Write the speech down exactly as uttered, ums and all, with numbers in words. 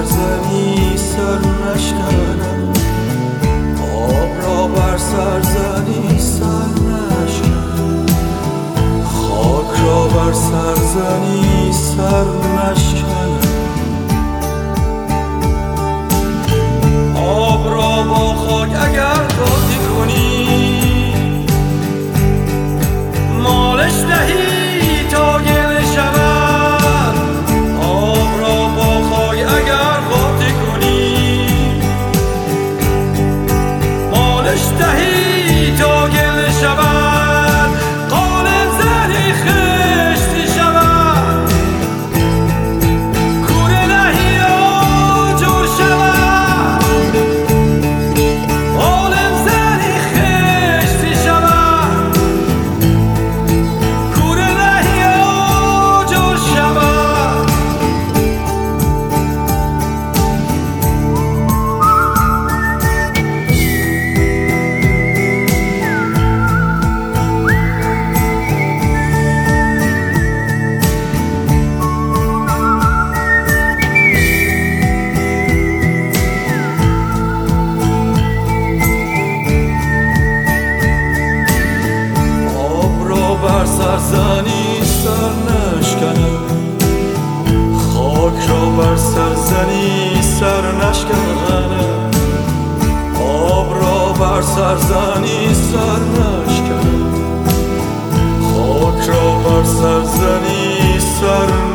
سرزنی سر نشکنم، آب را بر سرزنی سر نشکنم، خاک را بر سرزنی سر نشکنم. آب را با خاک اگر قاطی کنی، مالش دهی تا گل شود. آب را با خاک اگر قاطی کنی، مالش دهی تا گل شود. قالب زنی خشتی شود، کوره نهی آجر شود. قالب زنی خشتی شود، کوره نهی آجر شود. بر سرزنی سر نشکنم، خاک را بر سرزنی سر نشکنم. آب را بر سرزنی سر نشکنم، خاک را بر سرزنی سر